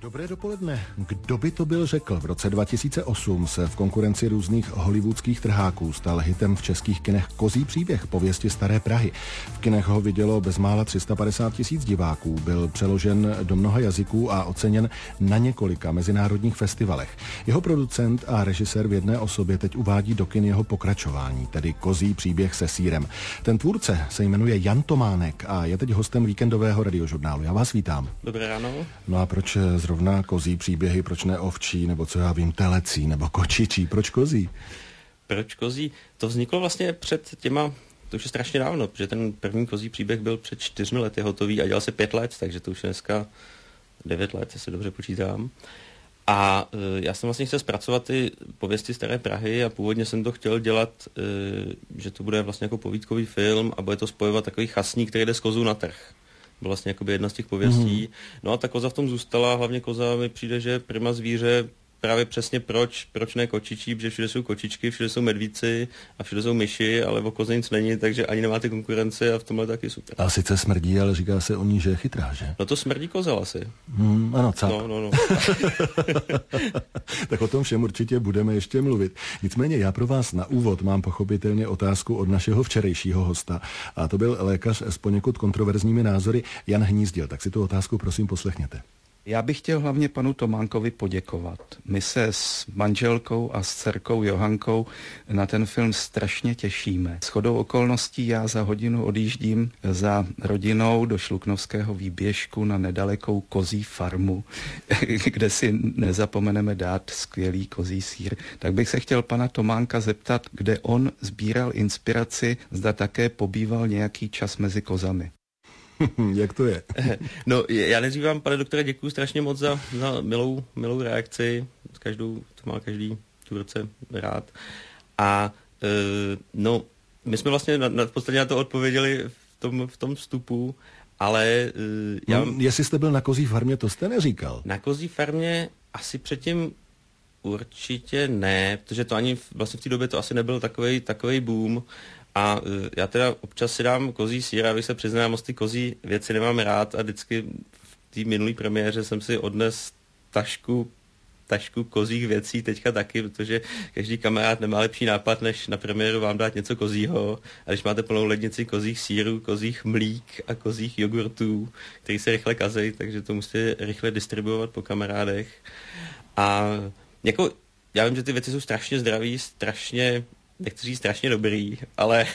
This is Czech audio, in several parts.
Dobré dopoledne. Kdo by to byl řekl? V roce 2008 se v konkurenci různých hollywoodských trháků stal hitem v českých kinech Kozí příběh pověsti Staré Prahy. V kinech ho vidělo bezmála 350 000 diváků, byl přeložen do mnoha jazyků a oceněn na několika mezinárodních festivalech. Jeho producent a režisér v jedné osobě teď uvádí do kin jeho pokračování, tedy Kozí příběh se sýrem. Ten tvůrce se jmenuje Jan Tománek a je teď hostem víkendového radiožurnálu. Já vás vítám. Dobré ráno. No a proč zrovna kozí příběhy, proč ne ovčí, nebo co já vím, telecí, nebo kočičí, proč kozí? Proč kozí? To vzniklo vlastně před těma, to už je strašně dávno, protože ten první kozí příběh byl před 4 lety hotový a dělal se 5 let, takže to už je dneska 9 let, jestli dobře počítám. A já jsem vlastně chtěl zpracovat ty pověsti Staré Prahy a původně jsem to chtěl dělat, že to bude vlastně jako povídkový film a bude to spojovat takový chasník, který jde z kozů na trh. Byla vlastně jakoby jedna z těch pověstí. No a ta koza v tom zůstala, hlavně koza mi přijde, že prima zvíře právě přesně proč ne kočičí, protože všude jsou kočičky, všude jsou medvíci a všude jsou myši, ale o koze nic není, takže ani nemáte konkurenci a v tomhle taky super. A sice smrdí, ale říká se o ní, že je chytrá, že? No to smrdí kozel asi. Ano, cap. No. Tak o tom všem určitě budeme ještě mluvit. Nicméně já pro vás na úvod mám pochopitelně otázku od našeho včerejšího hosta. A to byl lékař s poněkud kontroverzními názory Jan Hnízdil. Tak si tu otázku prosím poslechněte. Já bych chtěl hlavně panu Tománkovi poděkovat. My se s manželkou a s dcerkou Johankou na ten film strašně těšíme. Shodou okolností já za hodinu odjíždím za rodinou do Šluknovského výběžku na nedalekou kozí farmu, kde si nezapomeneme dát skvělý kozí sýr. Tak bych se chtěl pana Tománka zeptat, kde on sbíral inspiraci, zda také pobýval nějaký čas mezi kozami. Jak to je? No, já nejdřív vám, pane doktore, děkuji strašně moc za milou reakci. To má každý tvůrce rád. A no, my jsme vlastně v podstatě na to odpověděli v tom vstupu, ale jestli jste byl na kozí farmě, to jste neříkal. Na kozí farmě asi předtím určitě ne, protože to ani vlastně v té době to asi nebyl takovej boom. A já teda občas si dám kozí sýr, abych se přiznal, moc ty kozí věci nemám rád a vždycky v té minulý premiéře jsem si odnes tašku kozích věcí teďka taky, protože každý kamarád nemá lepší nápad, než na premiéru vám dát něco kozího. A když máte plnou lednici kozích sýrů, kozích mlík a kozích jogurtů, který se rychle kazej, takže to musíte rychle distribuovat po kamarádech. A jako, já vím, že ty věci jsou strašně zdraví, nechci říct strašně dobrý, ale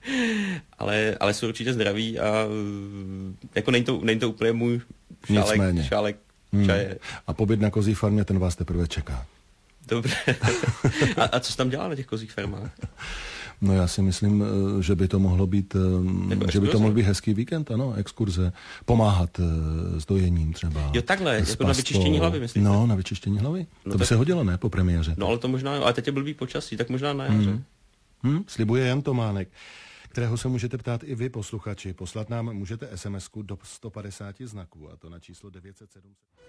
jsou určitě zdraví a jako není to úplně můj šálek čaje. A pobyt na kozí farmě, ten vás teprve čeká. Dobře. A co jsi tam dělal na těch kozích farmách? No já si myslím, že by to mohlo být, hezký víkend, ano, exkurze, pomáhat s dojením třeba. Jo, takhle, jako na vyčištění hlavy, myslíte? No, na vyčištění hlavy. No, to by se hodilo, ne, po premiéře. No, ale to možná, ale teď je blbý počasí, tak možná na jaře. Slibuje Jan Tománek, kterého se můžete ptát i vy, posluchači. Poslat nám můžete SMS-ku do 150 znaků, a to na číslo 907.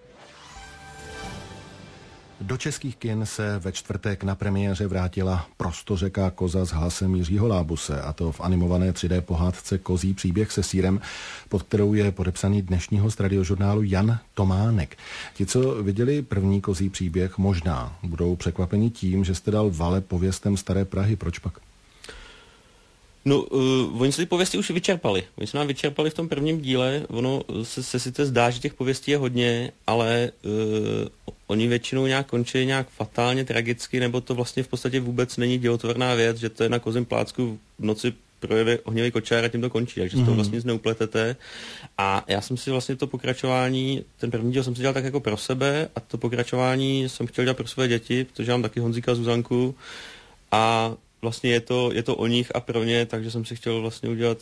Do českých kin se ve čtvrtek na premiéře vrátila prostořeká koza s hlasem Jiřího Lábuse, a to v animované 3D pohádce Kozí příběh se sýrem, pod kterou je podepsaný dnešní host radiožurnálu Jan Tománek. Ti, co viděli první Kozí příběh, možná budou překvapeni tím, že jste dal vale pověstem Staré Prahy. Proč pak? No, oni se ty pověsti už vyčerpali. Oni se nám vyčerpali v tom prvním díle. Ono se sice zdá, že těch pověstí je hodně, ale oni většinou nějak končí nějak fatálně, tragicky, nebo to vlastně v podstatě vůbec není dělotvorná věc, že to je na kozím plácku v noci projede ohnivý kočár a tím to končí, takže to vlastně nic neupletete. A já jsem si vlastně to pokračování, ten první díl jsem si dělal tak jako pro sebe a to pokračování jsem chtěl dělat pro své děti, protože mám taky Honzíka a Zuzanku a vlastně je to o nich a pro ně, takže jsem si chtěl vlastně udělat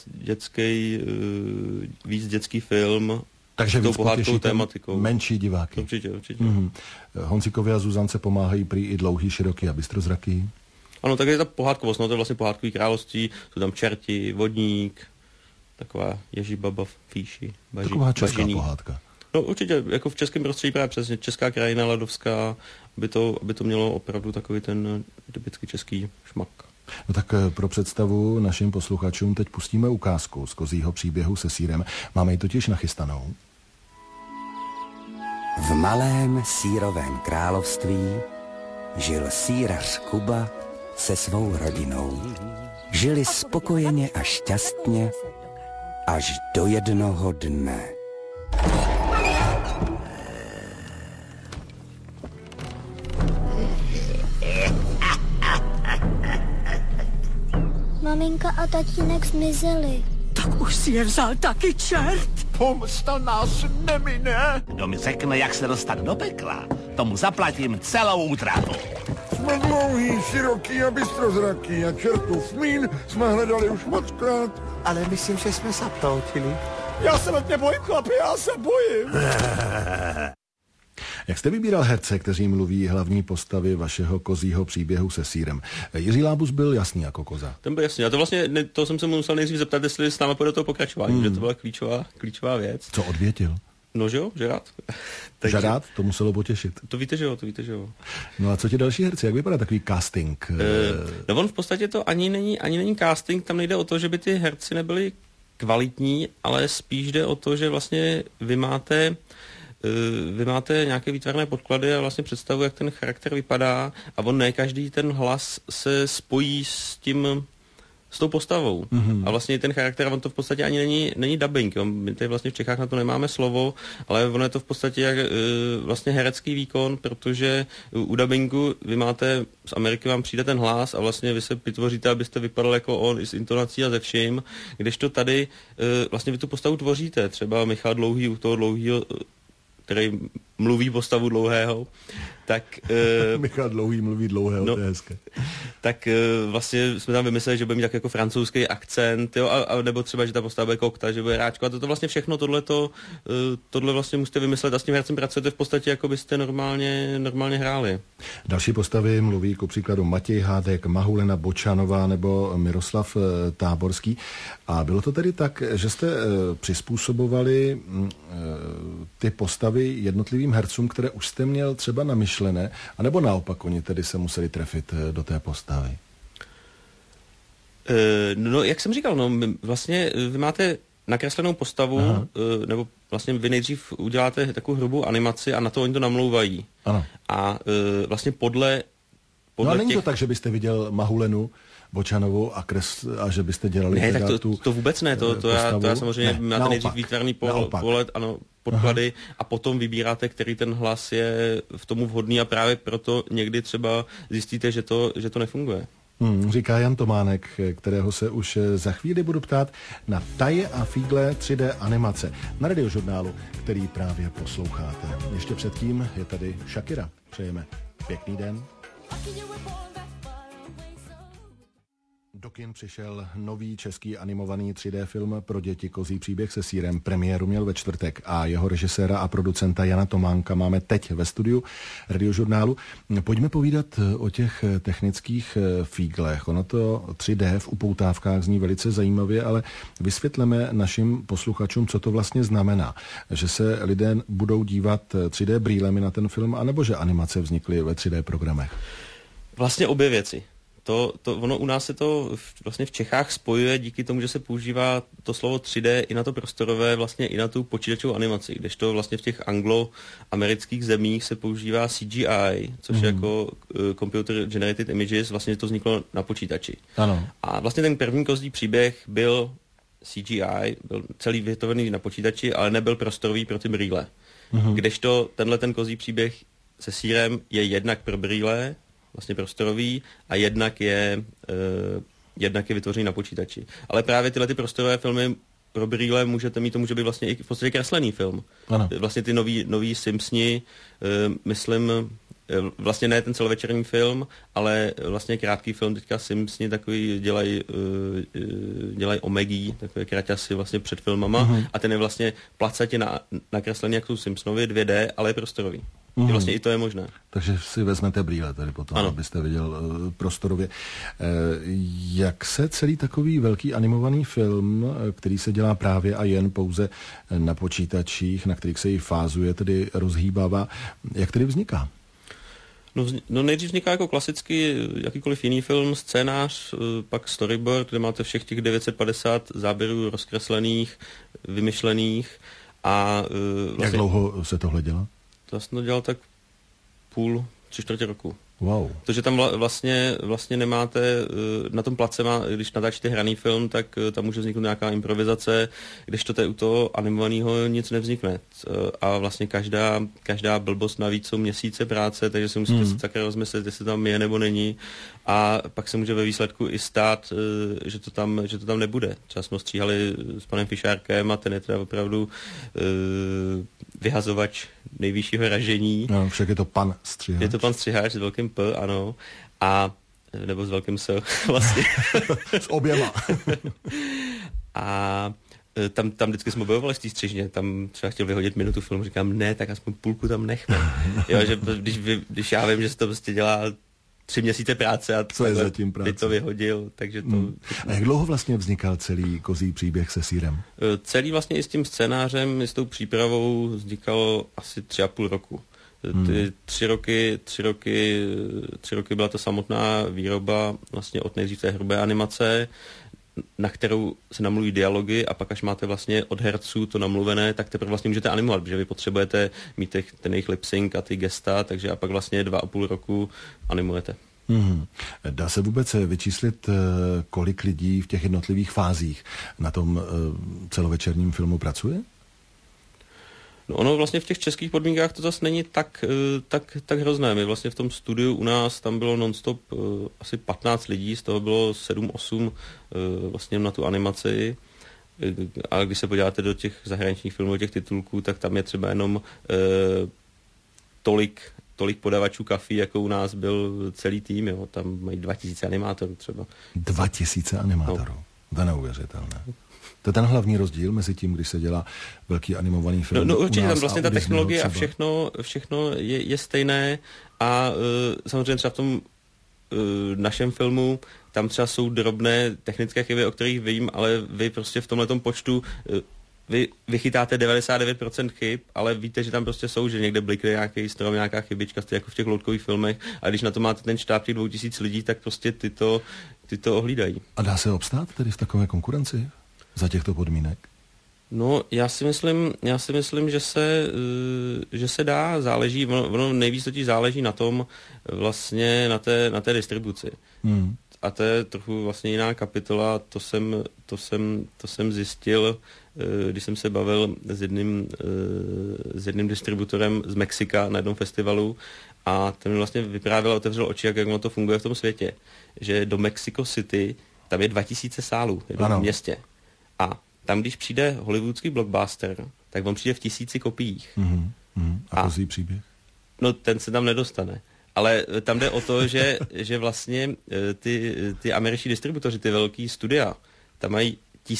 víc dětský film. Takže víc pohádkou tématikou. Menší diváky. Určitě. Honzíkovi a Zuzance pomáhají prý i dlouhý, široký a bystrozraký. Ano, tak je ta pohádkovost, no to je vlastně pohádkový království, jsou tam čerti, vodník, taková Ježibaba v fíši, taková česká pohádka. No určitě, jako v českém prostředí právě přesně, česká krajina, ledovská, aby to mělo opravdu takový ten typický český šmak. No tak pro představu našim posluchačům teď pustíme ukázku z Kozího příběhu se sýrem. Máme ji totiž nachystanou. V malém sýrovém království žil sýrař Kuba se svou rodinou. Žili spokojeně a šťastně až do jednoho dne. Maminka a tatínek zmizeli. Tak už si je vzal taky čert. Pomsta nás nemine. Kdo mi řekne, jak se dostat do pekla, tomu zaplatím celou útratu. Jsme dlouhý, široký a bystrozraký a čertův mín jsme hledali už mockrát. Ale myslím, že jsme zaptoutili. Já se od nebojím, chlapi, já se bojím. Jak jste vybíral herce, kteří mluví hlavní postavy vašeho kozího příběhu se sýrem? Jiří Lábus byl jasný jako koza. Ten byl jasný. A to vlastně, to jsem se mu musel nejdřív zeptat, jestli s náma půjde do toho pokračování, že to byla klíčová věc. Co odvětil? No, že jo, že rád. Že rád? To muselo potěšit. To víte, že jo. No a co ti další herci? Jak vypadá takový casting? No on v podstatě to ani není casting, tam nejde o to, že by ty herci nebyli kvalitní, ale spíš jde o to, že vlastně vy máte nějaké výtvarné podklady a vlastně představu, jak ten charakter vypadá a on ne každý ten hlas se spojí s tou postavou. Mm-hmm. A vlastně ten charakter, on to v podstatě ani není dubbing. My tady vlastně v Čechách na to nemáme slovo, ale ono je to v podstatě jak vlastně herecký výkon, protože u dubbingu vy máte, z Ameriky vám přijde ten hlas a vlastně vy se vytvoříte, abyste vypadal jako on i s intonací a ze vším, kdežto tady vlastně vy tu postavu tvoříte. Třeba Michal Dlouhý u toho Dlouhýho, který mluví postavu Dlouhého, tak... Michal Dlouhý mluví Dlouhého, no, to je hezké. Tak vlastně jsme tam vymysleli, že bude mít tak jako francouzský akcent, jo, a nebo třeba, že ta postava bude kokta, že bude ráčko. A to vlastně všechno, tohle vlastně musíte vymyslet a s tím hercem pracujete v podstatě, jako byste normálně hráli. Další postavy mluví ku příkladu Matěj Hádek, Mahulena Bočanová nebo Miroslav Táborský. A bylo to tedy tak, že jste přizpůsobovali ty postavy jednotlivým hercům, které už jste měl třeba namyšlené, anebo naopak oni tedy se museli trefit do té postavy? No, jak jsem říkal, no, vlastně vy máte nakreslenou postavu, nebo vlastně vy nejdřív uděláte takovou hrubou animaci a na to oni to namlouvají. Ano. A vlastně podle no a není to tak, že byste viděl Mahulenu Bočanovou a že byste dělali... Ne, tak to vůbec ne, to já samozřejmě máte nejdřív výtvarný pohled, ano, podklady a potom vybíráte, který ten hlas je v tomu vhodný a právě proto někdy třeba zjistíte, že to nefunguje. Říká Jan Tománek, kterého se už za chvíli budu ptát na Taje a Fígle 3D animace na Radiožurnálu, který právě posloucháte. Ještě předtím je tady Shakira. Přejeme pěkný den. Do kin přišel nový český animovaný 3D film pro děti Kozí příběh se sýrem. Premiéru měl ve čtvrtek a jeho režiséra a producenta Jana Tománka máme teď ve studiu Radiožurnálu. Pojďme povídat o těch technických fíglech. Ono to 3D v upoutávkách zní velice zajímavě, ale vysvětleme našim posluchačům, co to vlastně znamená. Že se lidé budou dívat 3D brýlemi na ten film, anebo že animace vznikly ve 3D programech? Vlastně obě věci. Ono u nás se to vlastně v Čechách spojuje díky tomu, že se používá to slovo 3D i na to prostorové, vlastně i na tu počítačovou animaci, kdežto vlastně v těch angloamerických zemích se používá CGI, což je jako Computer Generated Images, vlastně to vzniklo na počítači. Ano. A vlastně ten první Kozí příběh byl CGI, byl celý vyhotovený na počítači, ale nebyl prostorový pro ty brýle. Kdežto ten Kozí příběh se sýrem je jednak pro brýle, vlastně prostorový a jednak je vytvořený na počítači. Ale právě tyhle ty prostorové filmy pro brýle můžete mít, to může být vlastně i v podstatě kreslený film. Ano. Vlastně ty nový Simpsoni, myslím, vlastně ne ten celovečerní film, ale vlastně krátký film, teďka Simpsoni takový dělají Omegi, takové kraťasy vlastně před filmama a ten je vlastně placatě nakreslený jak jsou Simpsonovi 2D, ale je prostorový. Vlastně i to je možné. Takže si vezmete brýle tady potom, ano, abyste viděl prostorově. Jak se celý takový velký animovaný film, který se dělá právě a jen pouze na počítačích, na kterých se ji fázuje, tedy rozhýbává, jak tedy vzniká? No nejdřív vzniká jako klasicky jakýkoliv jiný film, scénář, pak storyboard, kde máte všech těch 950 záběrů rozkreslených, vymyšlených a vlastně... Jak dlouho se tohle dělá? To jsem to dělal tak 3/4 roku. Wow. Protože tam vlastně nemáte, na tom place když natáčíte hraný film, tak tam může vzniknout nějaká improvizace, kdežto u toho animovaného nic nevznikne. A vlastně každá blbost navíc jsou měsíce práce, takže si musíte si také rozmyslet, jestli tam je nebo není. A pak se může ve výsledku i stát, že to tam nebude. Třeba jsme stříhali s panem Fišárkem a ten je teda opravdu vyhazovač nejvyššího ražení. No, však je to pan střiháč. Je to pan střiháč s velkým P, ano. Nebo s velkým S vlastně. S oběma. A tam vždycky jsme bojovali z té střižně, tam třeba chtěl vyhodit minutu filmu, říkám, ne, tak aspoň půlku tam nechme. Jo, že když já vím, že se to prostě dělá 3 měsíce práce a co je zatím práce? By to vyhodil, takže to... A jak dlouho vlastně vznikal celý Kozí příběh se sýrem? Celý vlastně i s tím scénářem, i s tou přípravou vznikalo asi 3,5 roku. Ty 3 roky byla to samotná výroba vlastně od nejdřív té hrubé animace, na kterou se namluví dialogy a pak až máte vlastně od herců to namluvené, tak teprve vlastně můžete animovat, protože vy potřebujete mít ten jejich lip sync a ty gesta, takže a pak vlastně 2,5 roku animujete. Dá se vůbec vyčíslit, kolik lidí v těch jednotlivých fázích na tom celovečerním filmu pracuje? No ono vlastně v těch českých podmínkách to zase není tak hrozné. My vlastně v tom studiu u nás tam bylo non-stop asi 15 lidí, z toho bylo 7-8 vlastně na tu animaci. A když se podíváte do těch zahraničních filmů, těch titulků, tak tam je třeba jenom tolik podavačů kafí, jako u nás byl celý tým. Jo. Tam mají 2000 animátorů třeba. 2000 animátorů? No. To je neuvěřitelné. To je ten hlavní rozdíl mezi tím, když se dělá velký animovaný film. No určitě tam vlastně ta technologie a všechno je stejné a samozřejmě třeba v tom našem filmu tam třeba jsou drobné technické chyby, o kterých vím, ale vy prostě v tomhletom počtu vy vychytáte 99% chyb, ale víte, že tam prostě jsou, že někde blikne nějaký strom, nějaká chybička, jako v těch loutkových filmech, a když na to máte ten štáb těch 2000 lidí, tak prostě ty to ohlídají. A dá se obstát tedy v takové konkurenci za těchto podmínek? No, já si myslím, že se dá, záleží, ono nejvíc totiž záleží na tom, vlastně na té distribuci. A to je trochu vlastně jiná kapitola, to jsem zjistil, když jsem se bavil s jedním distributorem z Mexika na jednom festivalu a ten mi vlastně vyprávěl a otevřel oči, jak ono to funguje v tom světě. Že do Mexico City, tam je 2000 sálů v městě. A tam, když přijde hollywoodský blockbuster, tak on přijde v 1000 kopiích. A Kozí příběh? No, ten se tam nedostane. Ale tam jde o to, že vlastně ty američtí distributoři, ty velký studia, tam mají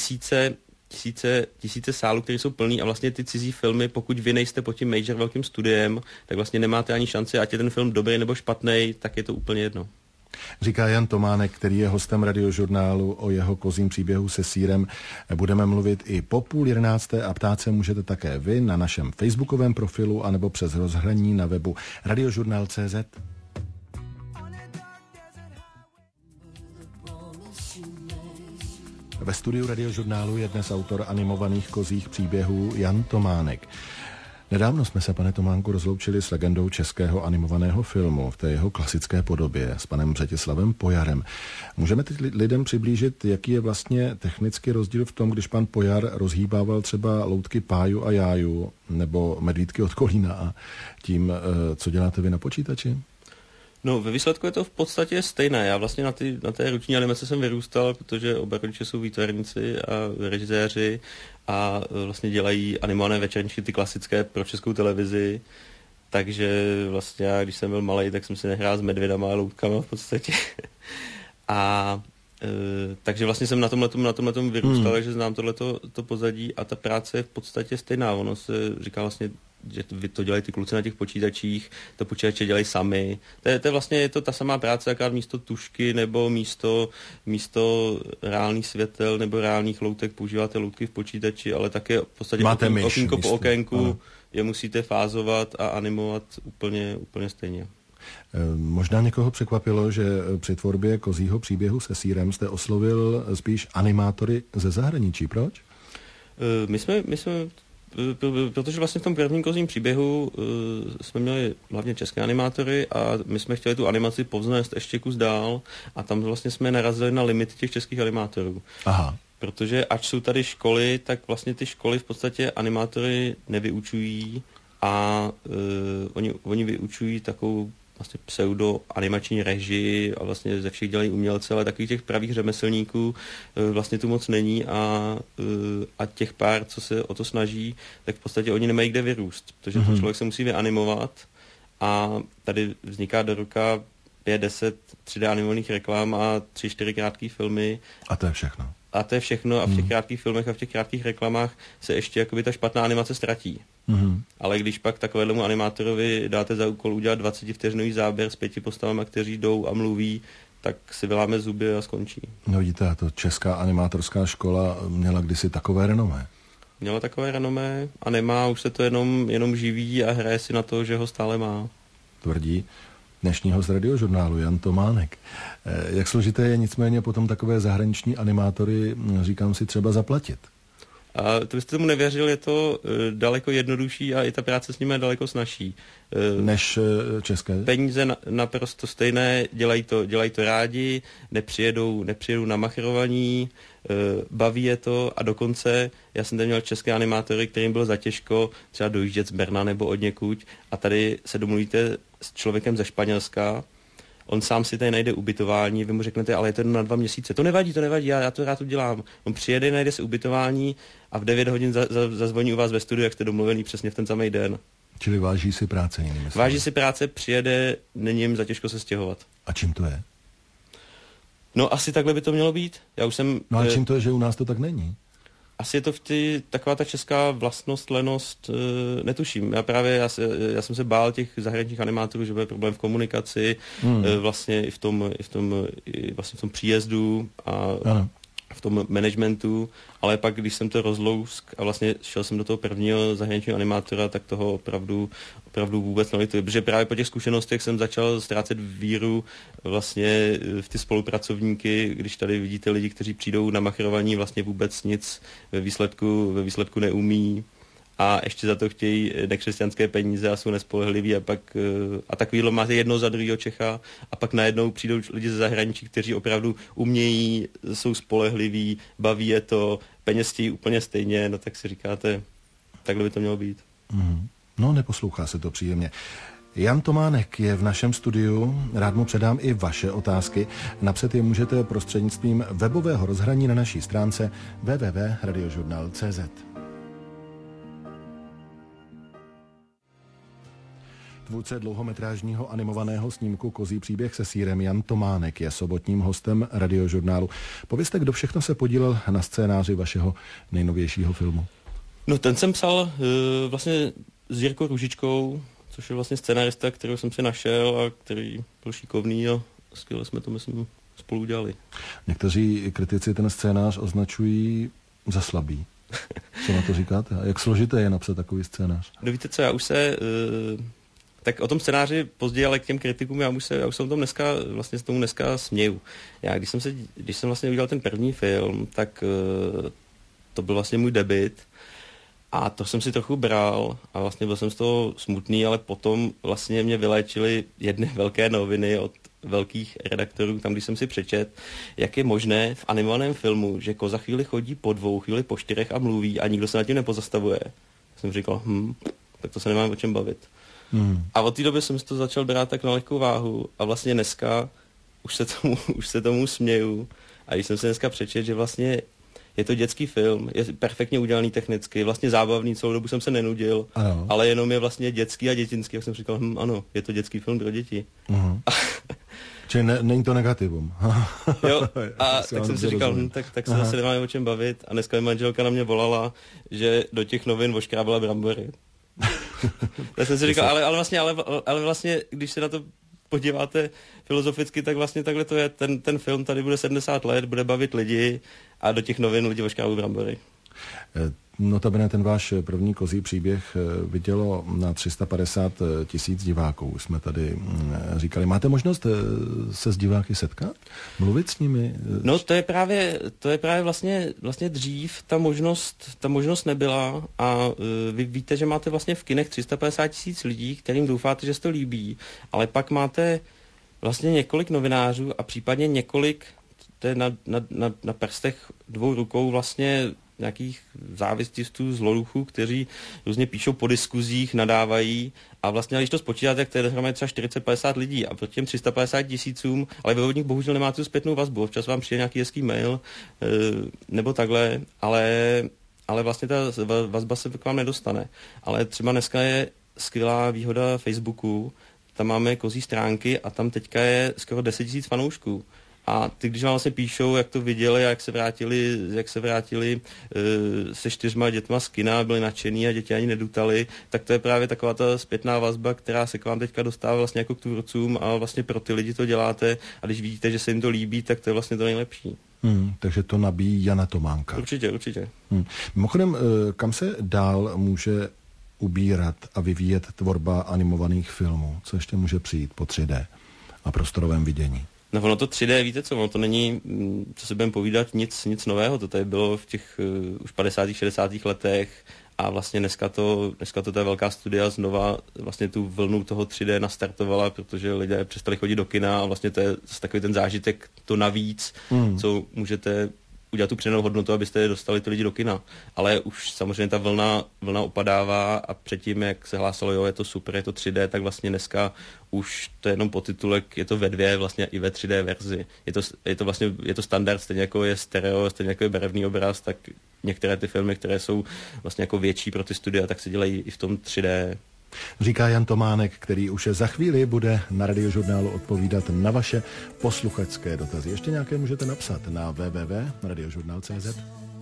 tisíce sálů, které jsou plný a vlastně ty cizí filmy, pokud vy nejste pod tím major velkým studiem, tak vlastně nemáte ani šanci, ať je ten film dobrý nebo špatný, tak je to úplně jedno. Říká Jan Tománek, který je hostem Radiožurnálu. O jeho Kozím příběhu se sýrem budeme mluvit i po 10:30 a ptát se můžete také vy na našem facebookovém profilu anebo přes rozhraní na webu radiožurnál.cz. Ve studiu Radiožurnálu je dnes autor animovaných Kozích příběhů Jan Tománek. Nedávno jsme se, pane Tománku, rozloučili s legendou českého animovaného filmu v té jeho klasické podobě s panem Břetislavem Pojarem. Můžeme teď lidem přiblížit, jaký je vlastně technický rozdíl v tom, když pan Pojar rozhýbával třeba loutky Páju a Jáju nebo medvídky od Kolína a tím, co děláte vy na počítači? No, ve výsledku je to v podstatě stejné. Já vlastně na té ruční animace jsem vyrůstal, protože oba rodiče jsou výtvarníci a režiséři a vlastně dělají animované večerníčky, ty klasické pro Českou televizi. Takže vlastně já, když jsem byl malej, tak jsem si nehrál s medvědama a loutkama v podstatě. Takže vlastně jsem na tomhletom vyrůstal, takže znám tohleto pozadí a ta práce je v podstatě stejná. Ono se říká vlastně, že vy to dělají ty kluci na těch počítačích, to počítače dělají sami. To je vlastně ta samá práce, jaká místo tušky nebo místo reálných světel nebo reálných loutek používáte loutky v počítači, ale také v podstatě okýnko po okénku je musíte fázovat a animovat úplně stejně. Možná někoho překvapilo, že při tvorbě Kozího příběhu se sýrem jste oslovil spíš animátory ze zahraničí. Proč? My jsme protože vlastně v tom prvním kozím příběhu jsme měli hlavně české animátory a my jsme chtěli tu animaci povznést ještě kus dál a tam vlastně jsme narazili na limity těch českých animátorů. Aha. Protože ať jsou tady školy, tak vlastně ty školy v podstatě animátory nevyučují a oni vyučují takovou vlastně pseudo-animační režii a vlastně ze všech dělají umělce, ale takových těch pravých řemeslníků vlastně tu moc není a těch pár, co se o to snaží, tak v podstatě oni nemají kde vyrůst, protože ten člověk se musí vyanimovat a tady vzniká do roka 5-10 3D animovaných reklam a 3-4 krátké filmy. A to je všechno. A to je všechno a v těch krátkých filmech a v těch krátkých reklamách se ještě jakoby ta špatná animace ztratí. Ale když pak takovému animátorovi dáte za úkol udělat 20vteřinový záběr s 5 postavami, kteří jdou a mluví, tak si vyláme zuby a skončí. No vidíte, to česká animátorská škola měla kdysi takové renomé. Měla takové renomé a nemá, už se to jenom živí a hraje si na to, že ho stále má. Tvrdí dnešního z Radiožurnálu Jan Tománek. Jak složité je nicméně potom takové zahraniční animátory, říkám si, třeba zaplatit? A to byste tomu nevěřil, je to daleko jednodušší a i ta práce s nimi je daleko snazší. Než české? Peníze naprosto stejné, dělají to rádi, nepřijedou na machrovaní, baví je to a dokonce já jsem tady měl české animátory, kterým bylo zatěžko třeba dojíždět z Brna nebo odněkuď a tady se domluvíte s člověkem ze Španělska, on sám si tady najde ubytování, vy mu řeknete, ale je to na 2 měsíce. To nevadí, já to rád udělám. On přijede, najde si ubytování a v 9 hodin zazvoní u vás ve studiu, jak jste domluvený přesně v ten samý den. Čili váží si práce, jinými slovy. Váží si práce, přijede, není jim zatěžko se stěhovat. A čím to je? No asi takhle by to mělo být. Já už jsem... No a čím to je, že u nás to tak není? Asi je to taková ta česká vlastnost, lenost, netuším. Já jsem se bál těch zahraničních animátorů, že bude problém v komunikaci, vlastně i v tom příjezdu a ano. v tom managementu, ale pak, když jsem to rozlousk a vlastně šel jsem do toho prvního zahraničního animátora, tak toho opravdu vůbec nelituji, protože právě po těch zkušenostech jsem začal ztrácet víru vlastně v ty spolupracovníky, když tady vidíte lidi, kteří přijdou na machrovaní, vlastně vůbec nic ve výsledku neumí a ještě za to chtějí nekřesťanské peníze a jsou nespolehliví a takovýhle máte jedno za druhého Čecha a pak najednou přijdou lidi ze zahraničí, kteří opravdu umějí, jsou spolehliví, baví je to, peněz chtějí úplně stejně, no tak si říkáte, takhle by to mělo být. No, neposlouchá se to příjemně. Jan Tománek je v našem studiu, rád mu předám i vaše otázky. Napsat je můžete prostřednictvím webového rozhraní na naší stránce www.radiožurnal.cz. Tvůrce dlouhometrážního animovaného snímku Kozí příběh se sýrem Jan Tománek je sobotním hostem Radiožurnálu. Povězte, kdo všechno se podílel na scénáři vašeho nejnovějšího filmu. No ten jsem psal vlastně s Jirkou Růžičkou, což je vlastně scénárista, kterého jsem si našel a který byl šikovný a skvěle jsme to, myslím, spolu udělali. Někteří kritici ten scénář označují za slabý. Co na to říkáte? A jak složité je napsat takový scénář? No víte co, já už se... Tak o tom scénáři později, ale k těm kritikům já už se tomu dneska směju. Já když jsem vlastně udělal ten první film, tak to byl vlastně můj debut a to jsem si trochu bral a vlastně byl jsem z toho smutný, ale potom vlastně mě vyléčily jedny velké noviny od velkých redaktorů, tam když jsem si přečet, jak je možné v animovaném filmu, že koza chvíli chodí po 2, chvíli po 4 a mluví a nikdo se nad tím nepozastavuje. Jsem říkal, tak to se nemám o čem bavit. A od té doby jsem si to začal brát tak na lehkou váhu a vlastně dneska už se tomu směju a když jsem se dneska přečet, že vlastně je to dětský film, je perfektně udělaný technicky, vlastně zábavný, celou dobu jsem se nenudil, ano. Ale jenom je vlastně dětský a dětinský, jak jsem říkal, ano, je to dětský film pro děti. Čili není to negativum. Jo, a tak jsem si říkal, tak se zase nemáme o čem bavit a dneska mi manželka na mě volala, že do těch novin oškrábala brambory. Tak jsem si říkal, ale vlastně, když se na to podíváte filozoficky, tak vlastně takhle to je. Ten film tady bude 70 let, bude bavit lidi a do těch novin lidi oškrávají brambory. Notabene ten váš první kozí příběh vidělo na 350 000 diváků, jsme tady říkali. Máte možnost se s diváky setkat? Mluvit s nimi? No to je právě vlastně dřív ta možnost nebyla a vy víte, že máte vlastně v kinech 350 000 lidí, kterým doufáte, že se to líbí, ale pak máte vlastně několik novinářů a případně několik, to je na prstech 2 rukou vlastně nějakých závististů, zloduchů, kteří různě píšou po diskuzích, nadávají a vlastně, když to spočítáte, tak to je dohromady třeba 40-50 lidí a proti těm 350 000, ale vy od nich bohužel nemáte tu zpětnou vazbu, občas vám přijde nějaký hezký mail nebo takhle, ale vlastně ta vazba se k vám nedostane. Ale třeba dneska je skvělá výhoda Facebooku, tam máme kozí stránky a tam teďka je skoro 10 000 fanoušků. A ty, když vám vlastně píšou, jak to viděli a jak se vrátili se 4 dětma z kina, byli nadšený a děti ani nedutali, tak to je právě taková ta zpětná vazba, která se k vám teďka dostává vlastně jako k tvůrcům a vlastně pro ty lidi to děláte a když vidíte, že se jim to líbí, tak to je vlastně to nejlepší. Takže to nabíjí Jana Tománka. Určitě. Mimochodem, kam se dál může ubírat a vyvíjet tvorba animovaných filmů? Co ještě může přijít po 3D a prostorovém vidění? No ono to 3D, víte co, ono to není, co se budeme povídat, nic nového, to tady bylo v těch už 50. 60. letech a vlastně dneska to ta velká studia znova vlastně tu vlnu toho 3D nastartovala, protože lidé přestali chodit do kina a vlastně to je takový ten zážitek, to navíc, co můžete udělat tu přidanou hodnotu, abyste dostali ty lidi do kina. Ale už samozřejmě ta vlna opadává a předtím, jak se hlásalo, jo, je to super, je to 3D, tak vlastně dneska už to je jenom podtitulek, je to ve 2 vlastně i ve 3D verzi. Je to standard, stejně jako je stereo, stejně jako je barevný obraz, tak některé ty filmy, které jsou vlastně jako větší pro ty studia, tak se dělají i v tom 3D. Říká Jan Tománek, který už za chvíli bude na Radiožurnálu odpovídat na vaše posluchačské dotazy. Ještě nějaké můžete napsat na www.radiožurnal.cz.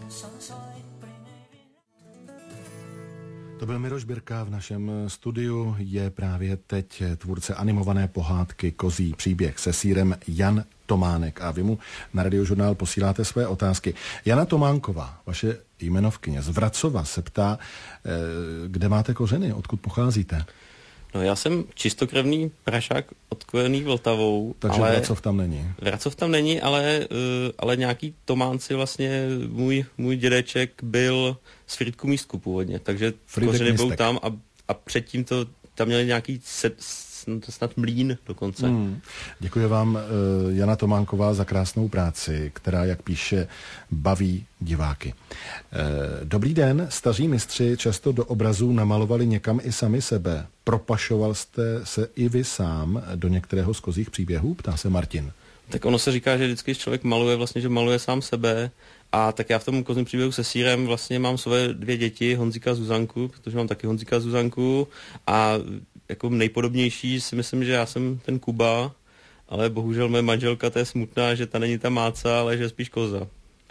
To byl Miroš Birka v našem studiu, je právě teď tvůrce animované pohádky Kozí příběh se sýrem Jan Tománek a vy mu na Radiožurnál posíláte své otázky. Jana Tománková, vaše jmenovkyně z Vracova, se ptá, kde máte kořeny, odkud pocházíte? No já jsem čistokrevný pražák odkojený Vltavou. Takže ale Vracov tam není. Vracov tam není, ale nějaký Tománci vlastně, můj dědeček byl z Frýdku Místku původně, takže kořeny budou tam a předtím to tam měli nějaký snad mlýn dokonce. Děkuji vám, Jana Tománková, za krásnou práci, která, jak píše, baví diváky. Dobrý den, staří mistři často do obrazů namalovali někam i sami sebe. Propašoval jste se i vy sám do některého z kozích příběhů? Ptá se Martin. Tak ono se říká, že vždycky člověk maluje vlastně, že maluje sám sebe. A tak já v tom kozím příběhu se sýrem vlastně mám své 2 děti, Honzíka a Zuzanku, protože mám taky Honzíka a Zuzanku a jako nejpodobnější si myslím, že já jsem ten Kuba, ale bohužel moje manželka, to je smutná, že ta není ta máca, ale že je spíš koza.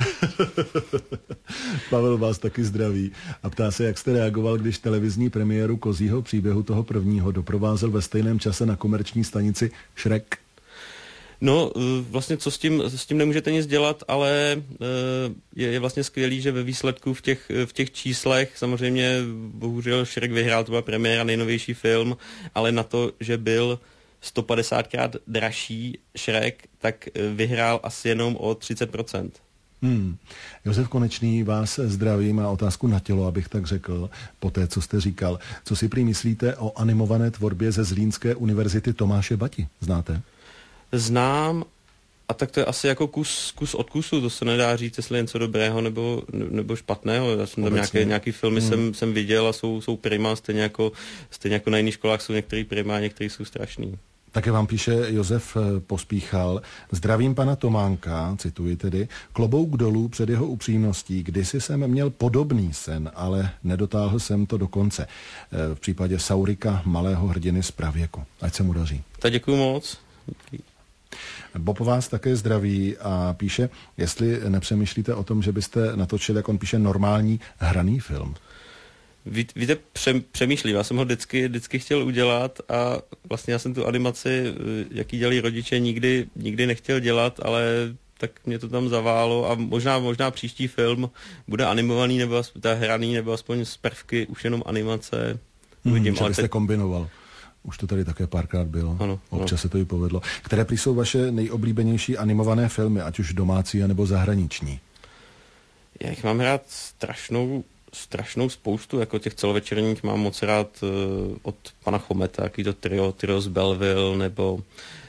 Pavel vás taky zdraví a ptá se, jak jste reagoval, když televizní premiéru Kozího příběhu toho prvního doprovázel ve stejném čase na komerční stanici Šrek. No, vlastně co s tím nemůžete nic dělat, ale je vlastně skvělý, že ve výsledku v těch číslech, samozřejmě bohužel Šrek vyhrál, to byla premiéra, nejnovější film, ale na to, že byl 150krát dražší Šrek, tak vyhrál asi jenom o 30%. Josef Konečný, vás zdravím a otázku na tělo, abych tak řekl, po té, co jste říkal. Co si prý myslíte o animované tvorbě ze Zlínské univerzity Tomáše Bati? Znáte? Znám, a tak to je asi jako kus od kusu, to se nedá říct, jestli něco dobrého nebo špatného. Já jsem tam nějaký filmy jsem viděl a jsou prima, stejně jako na jiných školách jsou některý prima a některý jsou strašný. Také vám píše Josef Pospíchal. Zdravím pana Tománka, cituji tedy, klobouk dolů před jeho upřímností. Kdysi jsem měl podobný sen, ale nedotáhl jsem to do konce. V případě Saurika, malého hrdiny z pravěku. Ať se mu daří. Tak děkuju moc. Bob vás také zdraví a píše, jestli nepřemýšlíte o tom, že byste natočil, jak on píše, normální hraný film. Víte, přemýšlím, já jsem ho vždycky chtěl udělat a vlastně já jsem tu animaci, jaký dělají rodiče, nikdy nechtěl dělat, ale tak mě to tam zaválo a možná příští film bude animovaný nebo hraný, nebo aspoň z prvky už jenom animace. Uvidím, ale jste kombinoval. Už to tady také párkrát bylo. Ano, občas se to i povedlo. Které prý jsou vaše nejoblíbenější animované filmy, ať už domácí, nebo zahraniční? Já jich mám rád strašnou spoustu, jako těch celovečerních mám moc rád od pana Chometa, jaký to trio z Belleville, nebo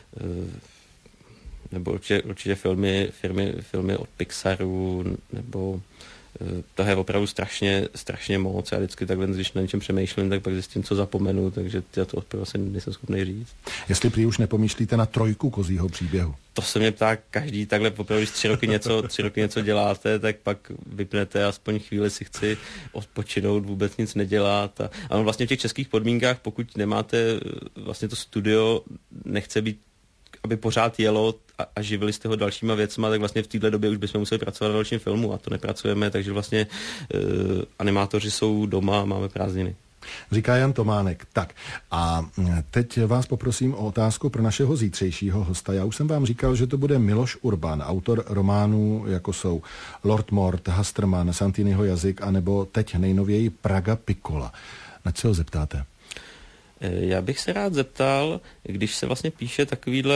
určitě filmy od Pixaru, nebo toho je opravdu strašně moc. Já vždycky takhle, když na něčem přemýšlím, tak pak zjistím, co zapomenu, takže já to opravdu asi nejsem schopný říct. Jestli prý už nepomýšlíte na 3 Kozího příběhu? To se mě ptá každý, takhle opravdu, když 3 roky něco děláte, tak pak vypnete, aspoň chvíli si chci odpočinout, vůbec nic nedělat. A vlastně v těch českých podmínkách, pokud nemáte vlastně to studio, nechce být, aby pořád jelo a živili jste ho dalšíma věcma, tak vlastně v této době už bychom museli pracovat na dalším filmu a to nepracujeme, takže vlastně animátoři jsou doma, máme prázdniny. Říká Jan Tománek. Tak a teď vás poprosím o otázku pro našeho zítřejšího hosta. Já už jsem vám říkal, že to bude Miloš Urban, autor románů, jako jsou Lord Mort, Hasterman, Santiniho jazyk, anebo teď nejnověji Praga Piccola. Na co ho zeptáte? Já bych se rád zeptal, když se vlastně píše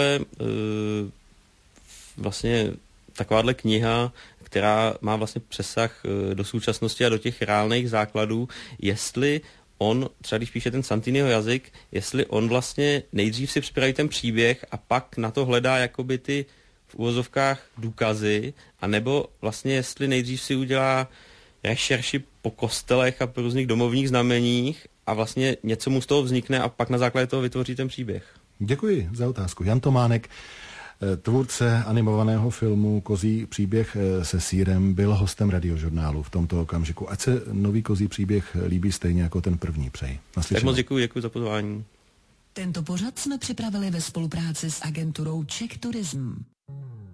takováhle kniha, která má vlastně přesah do současnosti a do těch reálných základů, jestli on, třeba když píše ten Santiniho jazyk, jestli on vlastně nejdřív si připraví ten příběh a pak na to hledá jakoby ty v uvozovkách důkazy, anebo vlastně jestli nejdřív si udělá rešerši po kostelech a po různých domovních znameních a vlastně něco mu z toho vznikne a pak na základě toho vytvoří ten příběh. Děkuji za otázku. Jan Tománek, tvůrce animovaného filmu Kozí příběh se sýrem, byl hostem Radiožurnálu v tomto okamžiku. Ať se nový Kozí příběh líbí stejně jako ten první. Přeji. Tak moc děkuji za pozvání. Tento pořad jsme připravili ve spolupráci s agenturou Czech Tourism.